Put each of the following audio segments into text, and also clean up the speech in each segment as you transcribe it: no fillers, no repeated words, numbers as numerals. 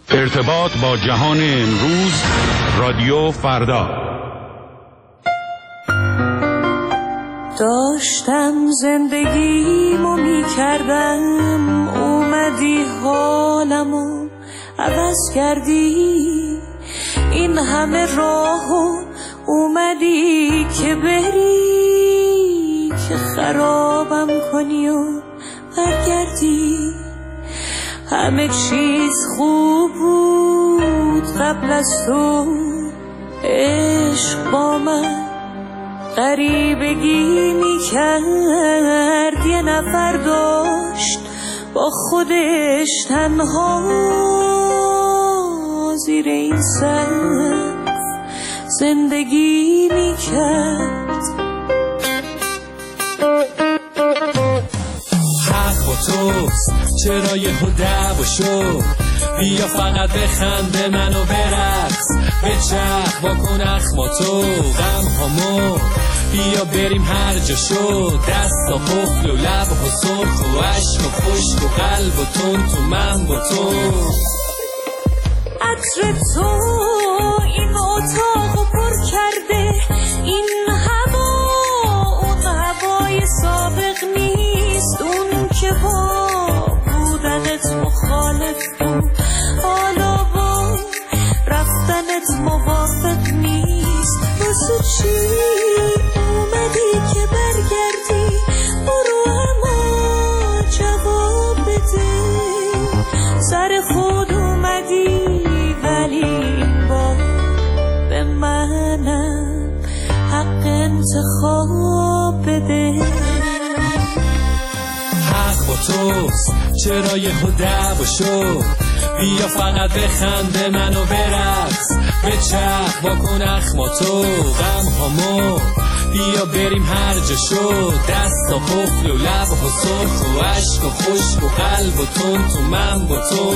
ارتباط با جهان امروز، رادیو فردا. داشتم زندگیمو میکردم، اومدی حالمو عوض کردی. این همه راهو اومدی که بری، که خرابم کنی و برگردی. همه چیز خوب بود قبل از تو، عشق با من غریبگی میکرد. یه نفر داشت با خودش تنها زیر این سقف زندگی میکرد. حق با توست، چرا یهو دعوا شد؟ بیا فقط بخنده منو برقص، بچرخ واکن اخماتو غم هامو، بیا بریم هر جا شد. دست و قفل و لب و سرخ و عشق و خشک و قلب و تون تو من با تو. عطر تو این اتاقو پر کرده، این هوا اون هوای سابق نیست. اون که با بودنت مخالف بود، حالا با رفتنت موافق نیست. واسه چی اومدی که برگردی؟ برو اما جواب بده. سر خود اومدی ولی با به منم حق انتخاب بده. حق با توست، چرا یهو دعوا شد؟ بیا فقط بخنده منو برقص، بچرخ واکن اخماتو غم هامو، بیا بریم هر جا شد. دست و قفل و لب و سرخ و عشق و خشک و قلب و تون تو من با تو.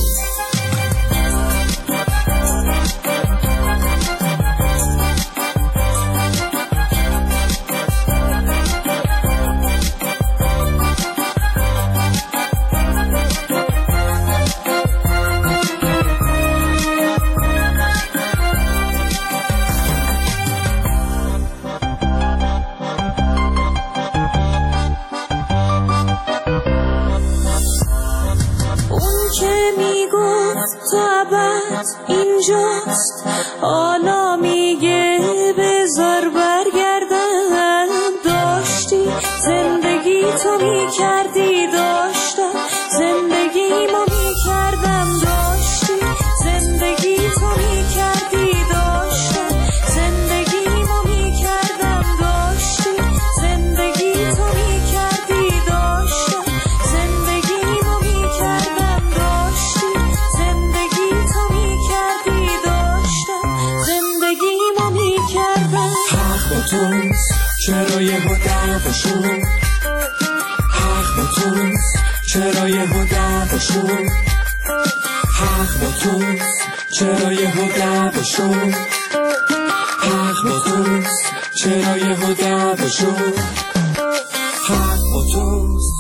اینجاست حالا میگه بذار برگردم. داشتی زندگی تو میکردی، داشتم زندگی ما میکردم. داشتی زندگی تو میکردی، داشتم زندگی ما میکردم. داشتی زندگی تو میکردی، داشتم زندگی ما میکردم. داشتی زندگی تو میکردی، داشتم زندگی ما میکردم. حق با توست، چرا یهو دعوا شد؟ حق با توست، چرا یهو دعوا شد؟ حق با توست، چرا یهو دعوا شد؟ حق با توست، چرا یهو دعوا شد؟ حق با توست.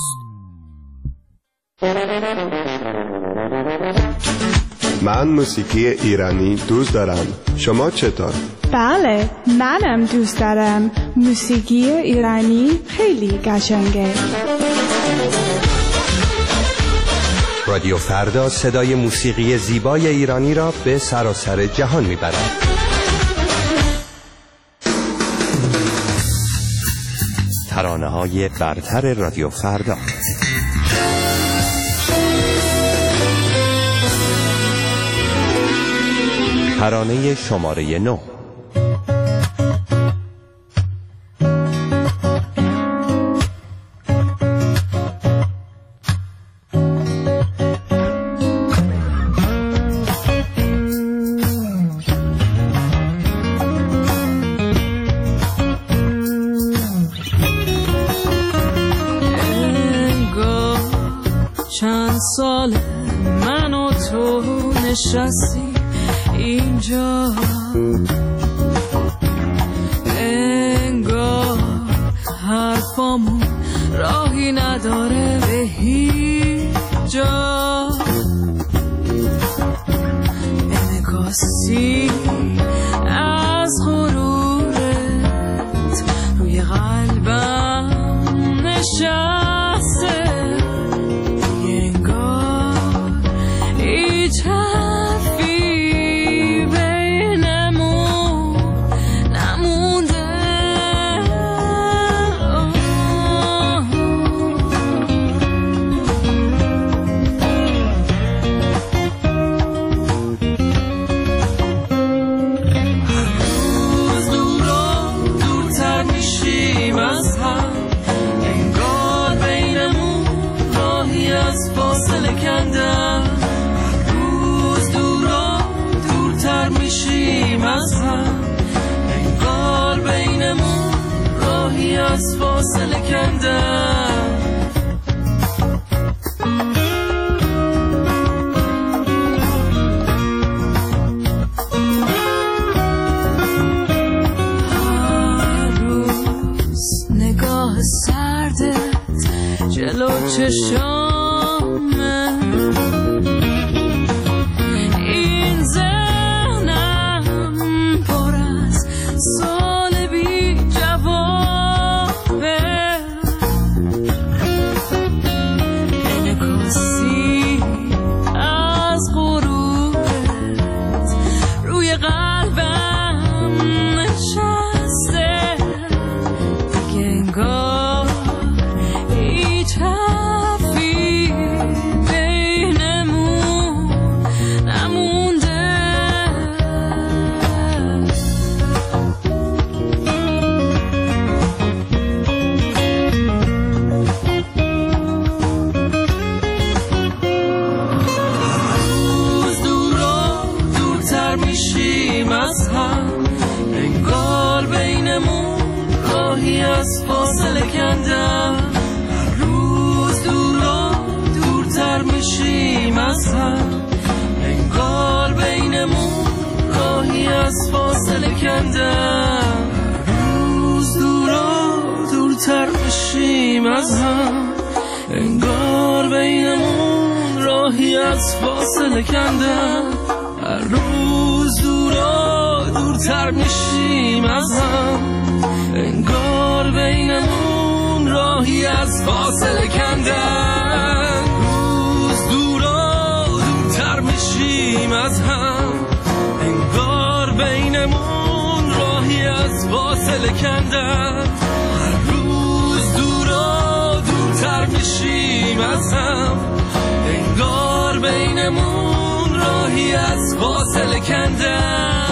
من موسیقی ایرانی دوست دارم. شما چطور؟ بله، منم دوست دارم. موسیقی ایرانی خیلی قشنگه. رادیو فردا صدای موسیقی زیبای ایرانی را به سراسر جهان میبرد. ترانه‌های برتر رادیو فردا. ترانه شماره 9. چند سال من و تو نشستی اینجا، انگار حرفامون راهی نداره به هیچ جا. چشامه این ذهنم پر از سال بی جوابه انعکاسی از غروبت روی قلبم نشسته دیگه انگار هیچ حرفی بینمون نمونده روز دور و دورتر میشیم از هم انگار بینمون راهی از فاصله کندم هر روز دور و دورتر میشیم از هم انگار بینمون راهی از فاصله کندم روز دور و دورتر میشیم از هم انگار بینمون راهی از فاصله کندم هر روز دور و دورتر میشیم از هم انگار بینمون راهی از فاصله کندن روز دور و دورتر میشیم از هم انگار بینمون راهی از فاصله کندن هر روز دور و دورتر میشیم از هم انگار بینمون راهی از فاصله کندن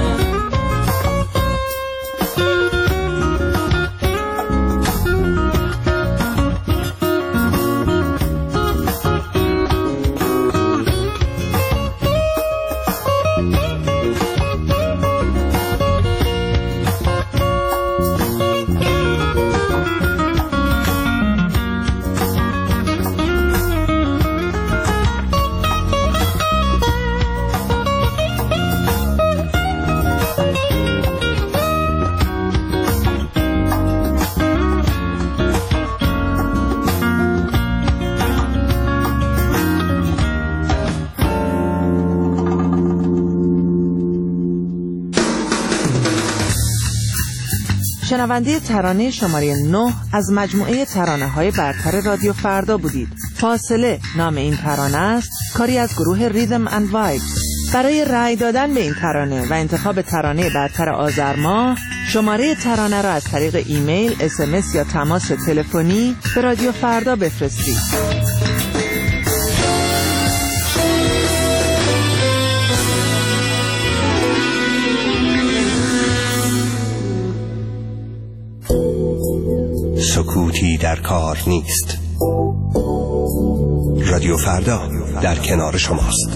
شنونده ترانه شماره 9 از مجموعه ترانه‌های برتر رادیو فردا بودید. فاصله نام این ترانه است، کاری از گروه ریدم اند وایبز. برای رأی دادن به این ترانه و انتخاب ترانه برتر آذر ماه، شماره ترانه را از طریق ایمیل، SMS یا تماس تلفنی به رادیو فردا بفرستید. سکوتی در کار نیست. رادیو فردا در کنار شماست.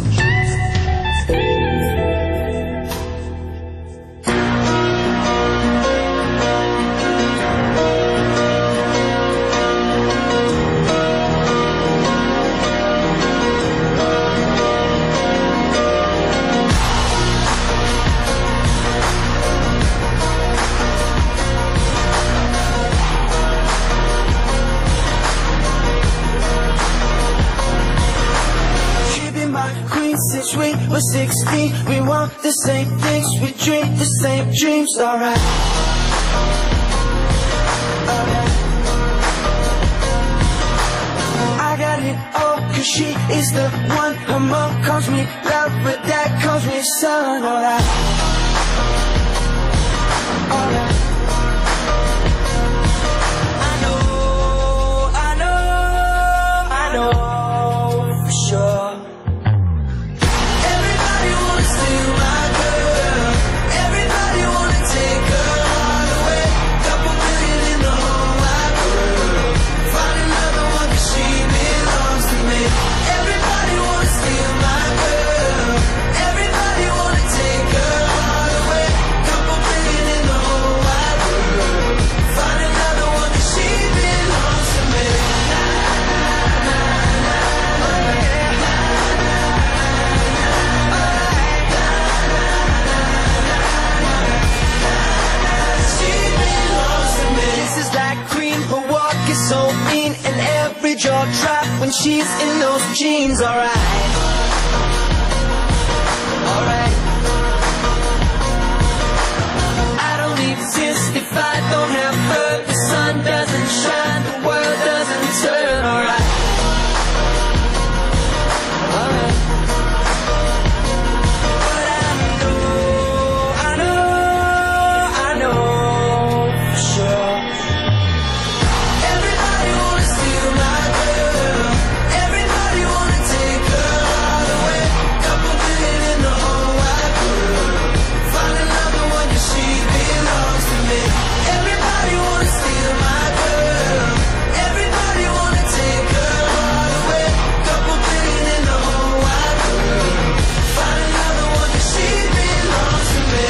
We're 16, we want the same things, we dream the same dreams, alright. I got it all, cause she is the one. Her mom calls me love, but dad calls me son, alright. Alright. I know for sure. she's in those jeans, alright. Alright. I don't exist if I don't have her. The sun doesn't shine, the world doesn't turn, alright. Alright. But I know for sure. Everybody wanna steal my girl. Everybody wanna take her all away. Couple billion in the whole wide world. Find another one 'cause she belongs to me. Everybody wanna steal my girl. Everybody wanna take her all away. Couple billion in the whole wide world. Find another one 'cause she belongs to me.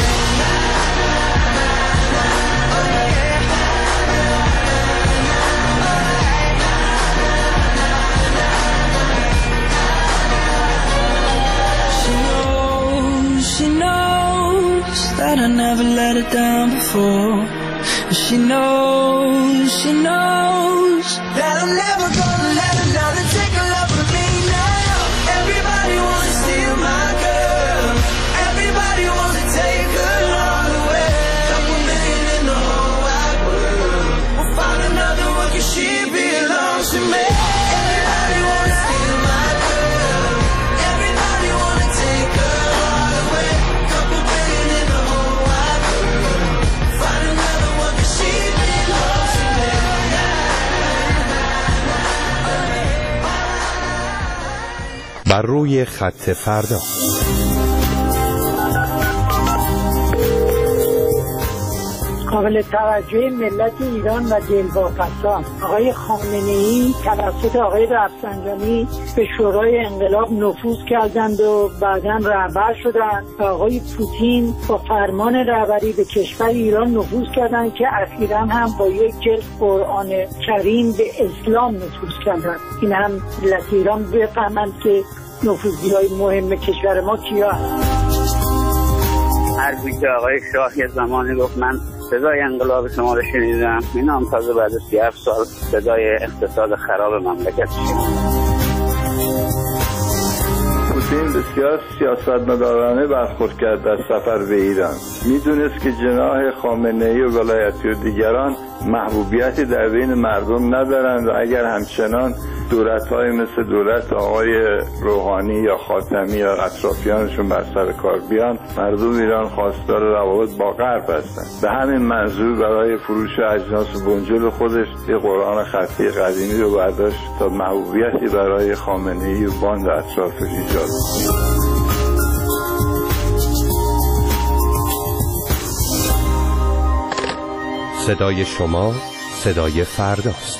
She knows that I never let her down before. She knows that I'm never gonna let another take a love from me now. Everybody wants to steal my girl. Everybody wants to take her all away. Couple million in the whole wide world. We'll find another one 'cause she belongs to me. Everybody wants to steal my girl. Everybody wants to take her all away. Couple billion in the whole wide world. Find another one 'cause she belongs to me. بر روی خط فردا. قابل توجه ملت ایران و دلواپسان آقای خامنه‌ای توسط آقای رفسنجانی به شورای انقلاب نفوذ کردند و بعداً رهبر شدند و آقای پوتین با فرمان رهبری به کشور ایران نفوذ کردند که اخیراً هم با یک جلد قرآن کریم به اسلام نفوذ کردند. این هم ملت ایران بفهمند که نفوذی‌های مهم کشور ما کیا هستند. هرچی که آقای شاه یه زمانی گفت من صدای انقلاب شما رو شنیدم، این هم تازه بعد 37 سال صدای اقتصاد خراب مملکت شد. پوتین بسیار سیاستمدارانه برخورد کرد در سفر به ایران. میدونست که جناح خامنه‌ای و ولایتی و دیگران محبوبیتی در بین مردم ندارند و اگر همچنان دولت‌های مثل دولت آقای روحانی یا خاتمی یا اطرافیانشون بر سر کار بیان، مردم ایران خواستار روابط با غرب هستند. به همین منظور برای فروش اجناس بنجل خودش یه قرآن خطی قدیمی رو برداشت تا محبوبیتی برای خامنه‌ای و باند اطرافش ایجاد کنه. صدای شما صدای فرداست.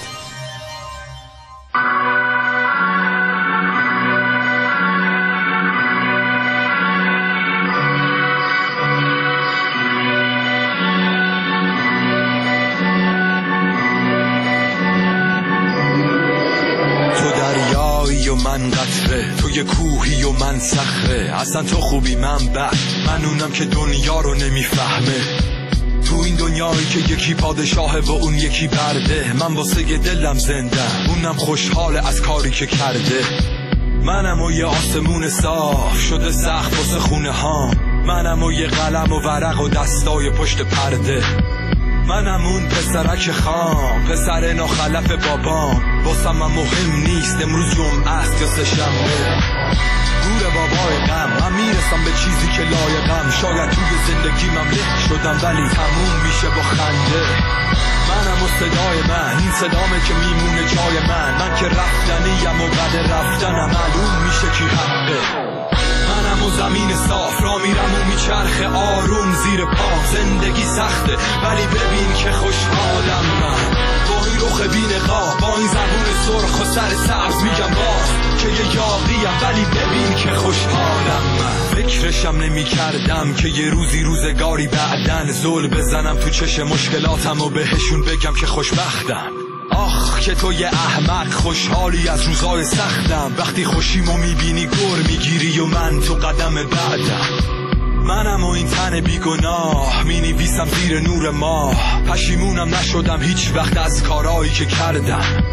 من قطره، تو یه کوهی و من صخره. اصلا تو خوبی من بد، من اونم که دنیا رو نمیفهمه. تو این دنیایی که یکی پادشاهه و اون یکی برده، من واسه دلم زندم، اونم خوشحاله از کاری که کرده. منم و یه آسمون صاف شده سخت واسه خونه ها، منم و یه قلم و ورق و دستای پشت پرده. منم اون پسرک خام، پسر ناخلف بابام، واسم من مهم نیست امروز جمعه است یا سه‌شنبه. گور بابای غم، من میرسم به چیزی که لایقم. شاید توی زندگی من له شدم ولی تموم میشه با خنده. منم و صدای من، این صدامه که میمونه جای من که رفتنیم و بعد رفتنم معلوم میشه کی حقه. منم و زمین صاف را میرم و میچرخه آروم زیر پا. زندگی سخته ولی ببین که خوشحالم من، با این رخ بی‌نقاب، با این زبون سرخ و سر سبز میگم باز که یه یاقیم ولی ببین که خوشحالم من. فکرشم نمی کردم که یه روزگاری بعدن زل بزنم تو چش مشکلاتم و بهشون بگم که خوشبختم. آخ که تو یه احمق خوشحالی از روزای سختم، وقتی خوشیمو میبینی گر میگیری و من تو قدم بعدم. منم و این تن بیگناه مینویسم زیر نور ماه، پشیمونم نشدم هیچ وقت از کارایی که کردم.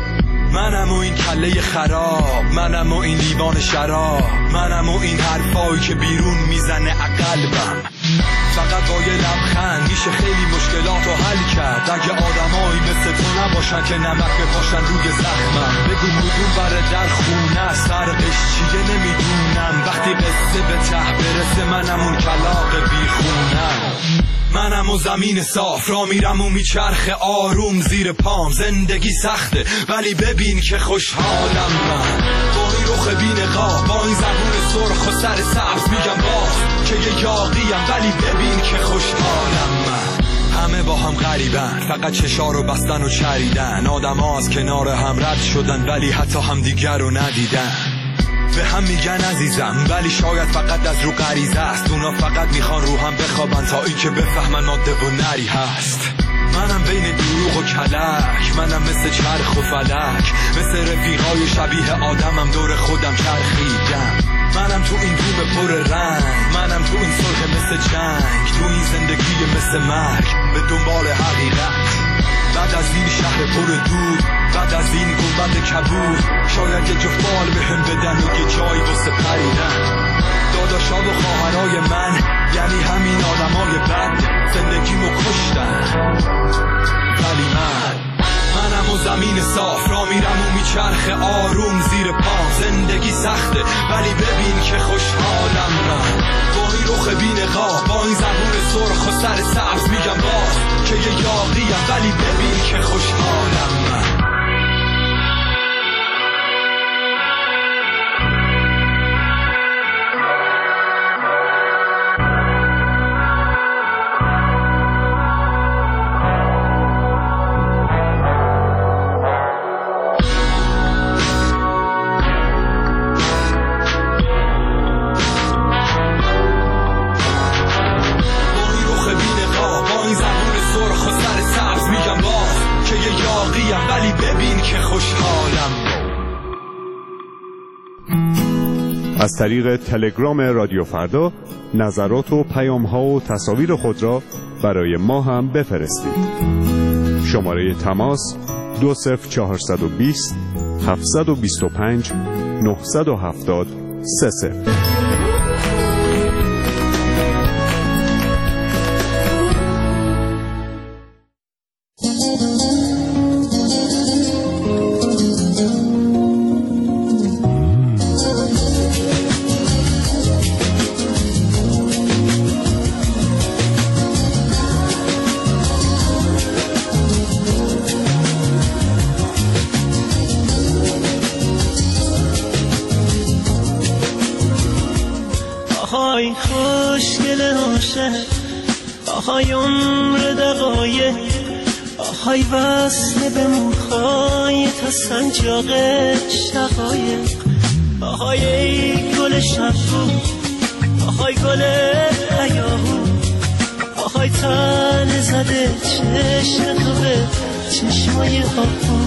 منم و این کله خراب، منم و این لیوان شراب، منم و این حرفایی که بیرون میزنه قلبم. فقط با یه لبخند میشه خیلی مشکلاتو حل کرد. اگه آدمایی مثل تو نباشن که نمک بپاشن روی زخمم. بگو مدون بره در خونه سرقش چیه نمیدونم. وقتی قصه به ته برسه منم اون کلاغ بیخونم. منم و زمین صاف را میرم و میچرخه آروم زیر پام. زندگی سخته ولی ببین که خوشحالم من. با این رخ بی‌نقاب، با این زبون سرخ و سر سبز میگم باز که یه یاقیم ولی ببین که خوشحالم من. همه با هم غریبن، فقط چشا رو بستن و چریدن. آدم ها از کنار هم رد شدن ولی حتی هم دیگر رو ندیدن. به هم میگن عزیزم ولی شاید فقط از رو غریزه است. اونا فقط میخوان رو هم بخوابن تا این که بفهمن ماده و نری هست. منم بین دروغ و کلک، منم مثل چرخ و فلک، مثل رفیقای شبیه آدمم دور خودم چرخیدم. منم تو این دوم پر رنگ، منم تو این صلح مثل جنگ، تو این زندگی مثل مرگ به دنبال حقیقت. بعد از این شهر پر دود، بعد از این گنبد کبود، شاید یه جفت بال بهم بدن و یه جایی واسه پریدن. داداشا و خواهرای من یعنی همین آدمای بد زندگیمو کشتن. ولی منم و زمین صاف را میرم و میچرخه آروم زیر پام. زندگی سخته ولی ببین که خوشحالم من. با این رخ بی‌نقاب، با این زبون سرخ و سر سبز میگم باز که یه یاقیم ولی ببین که خوشحالم من. ولی ببین که خوشحالم. از طریق تلگرام رادیو فردا نظرات و پیام‌ها و تصاویر خود را برای ما هم بفرستید. شماره تماس 20420 725 970 30. آهای خوشگل عاشق، آهای عمر دقایق، آهای وصل به موهای تا سنجاق شقایق، آهای ای گل شبو، آهای گل هیاهو، آهای تن زده چشم تو به چشمای آهو.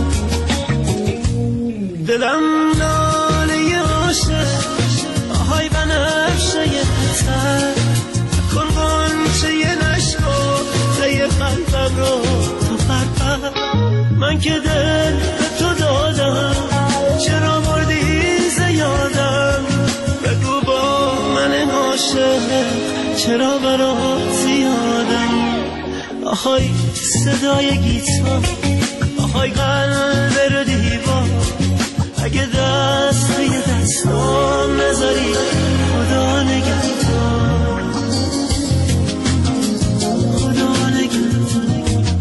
دلم ناله عاشق، آهای بنفشه پتر، کن غنچه نشکو ته قلبم رو تو پرپر. من که دل به تو دادم، چرا بردی زیادم؟ بگو با من عاشق چرا برات زیادم؟ آهای صدای گیتار، آهای قلب رو دیوار، اگه دست به دستام نذاری خدا نگهدار، خدا نگهدار.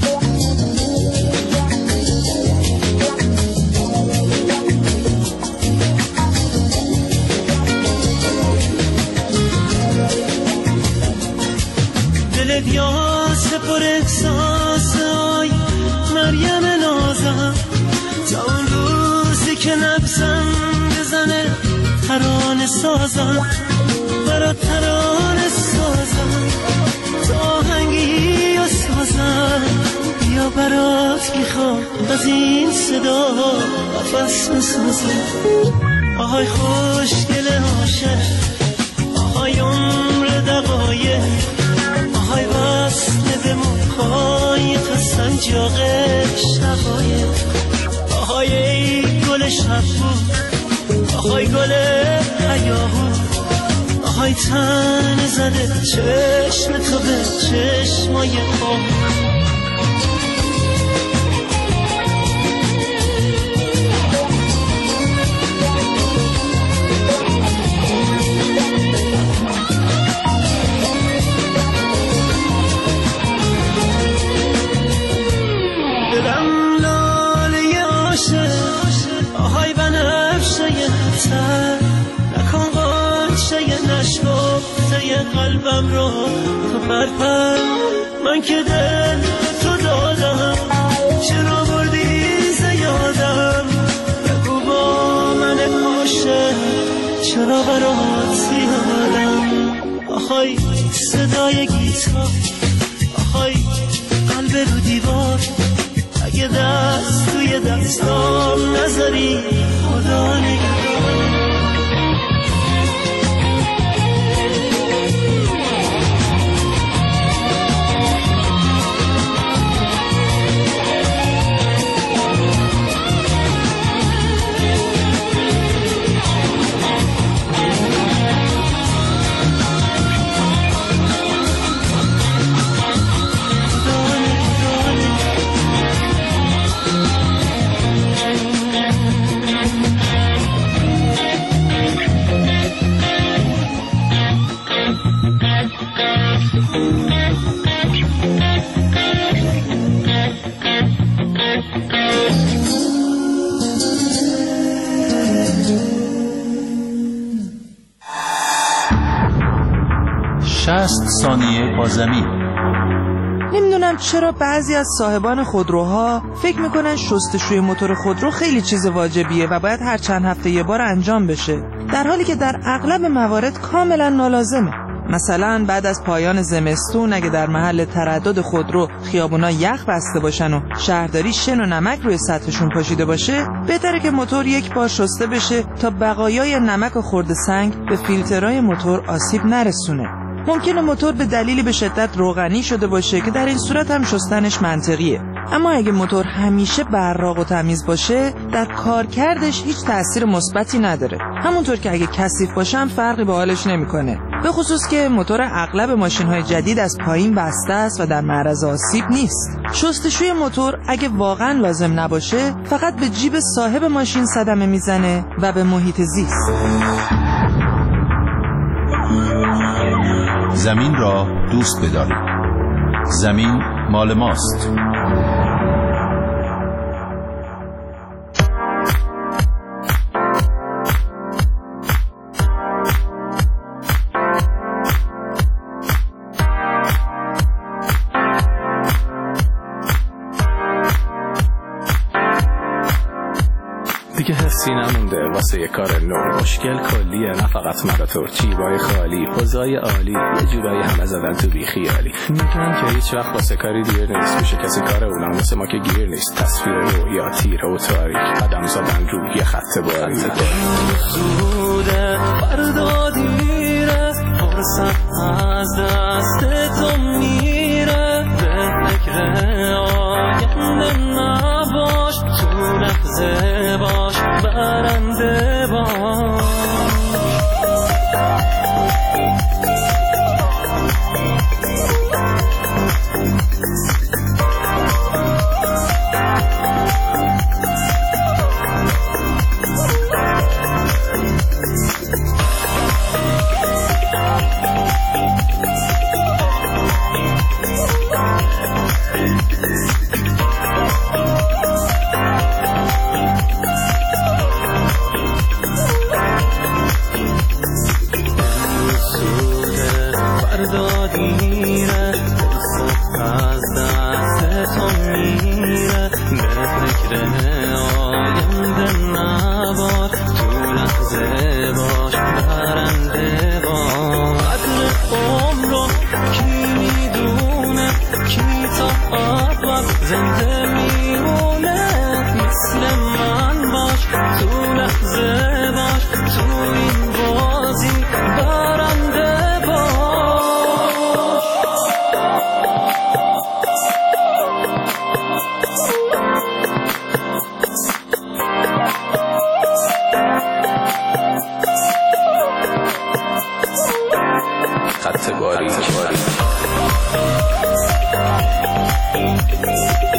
دل بیاسه پر احساس، آی مریم نازم، تا اون روزی که نبزم بزنه ترانه سازم، برات ترانه سازم، تا آهنگی و سازم، بیا برات میخوام از این صدا قفس بسازم. آهای خوشگل عاشق، آهای عمر دقایق، آهای وصل به موهای تا سنجاق شقایق، آهای ای تن زده چشم تو به چشمای ما. دلم لاله عاشق آهای بنفشه تر نکن قاچه نشکفته قلبم رو تو برپر من که دل تو دادم چرا بردی زیادم بگو با من عاشق چرا برات زیادم آهای صدای گیتار آهای قلب رو دیوار اگه دست توی دستام نذاری خدا نگهدار. ثانیه با زمین. نمیدونم چرا بعضی از صاحبان خودروها فکر میکنن شستشوی موتور خودرو خیلی چیز واجبیه و باید هر چند هفته یه بار انجام بشه، در حالی که در اغلب موارد کاملا نالازمه. مثلا بعد از پایان زمستون اگه در محل تردد خودرو خیابونا یخ بسته باشن و شهرداری شن و نمک روی سطحشون پاشیده باشه، بهتره که موتور یک بار شسته بشه تا بقایای نمک و خرد سنگ به فیلترهای موتور آسیب نرسونه. ممکنه موتور به دلیلی به شدت روغنی شده باشه که در این صورت هم شستنش منطقیه، اما اگه موتور همیشه براق و تمیز باشه در کارکردش هیچ تأثیر مثبتی نداره، همونطور که اگه کثیف باشه هم فرقی به حالش نمیکنه، به خصوص که موتور اغلب ماشین‌های جدید از پایین بسته است و در معرض آسیب نیست. شستشوی موتور اگه واقعا لازم نباشه فقط به جیب صاحب ماشین صدمه میزنه و به محیط زیست. زمین را دوست بدارید. زمین مال ماست. دیگه حسی نمونده واسه یه کار نو، مشکل کلیه نه فقط مراتور، جیبای خالی، پوزای عالی، یه جورایی همه زدن تو بی خیالی. میگن که هیچ وقت واسه کاری دیر نیست، میشه کسی کار اونم واسه ما که گیر نیست. تصویر رویا تیره و تاریک، قدم زدن روی یه خط باریک. زوده فردا دیره، فرصت از دست تو میره، به فکر آینده نباش، تو لحظه باش برنده باش. زنده میمونه مثل من باش، تو لحظه باش، تو این بازی برنده باش. خط باریک